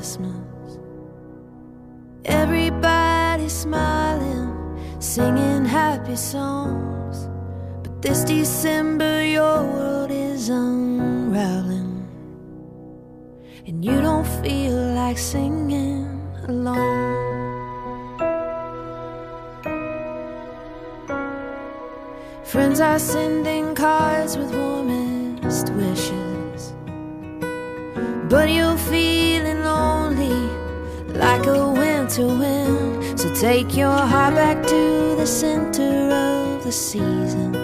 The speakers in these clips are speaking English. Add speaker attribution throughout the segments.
Speaker 1: Christmas. Everybody's smiling, singing happy songs, but this December your world is unraveling, and you don't feel like singing alone. Friends are sending cards with warmest wishes, but you're feeling lonely like a winter wind. So take your heart back to the center of the season.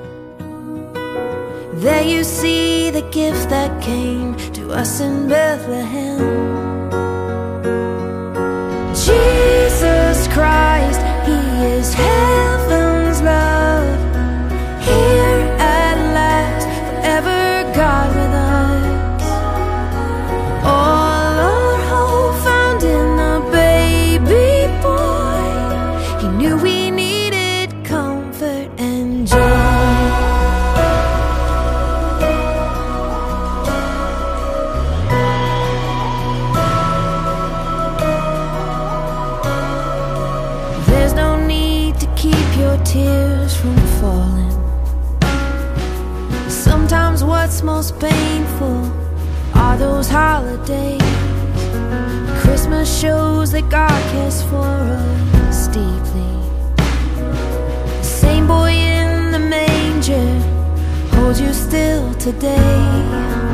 Speaker 1: There you see the gift that came to us in Bethlehem. Jesus Christ, He is heaven's love, here at last, forever God with us. All our hope found in a baby boy. He knew we needed comfort and joy. There's no need to keep your tears from falling. Sometimes what's most painful are those holidays. Christmas shows that God cares for us deeply. The same boy in the manger holds you still today.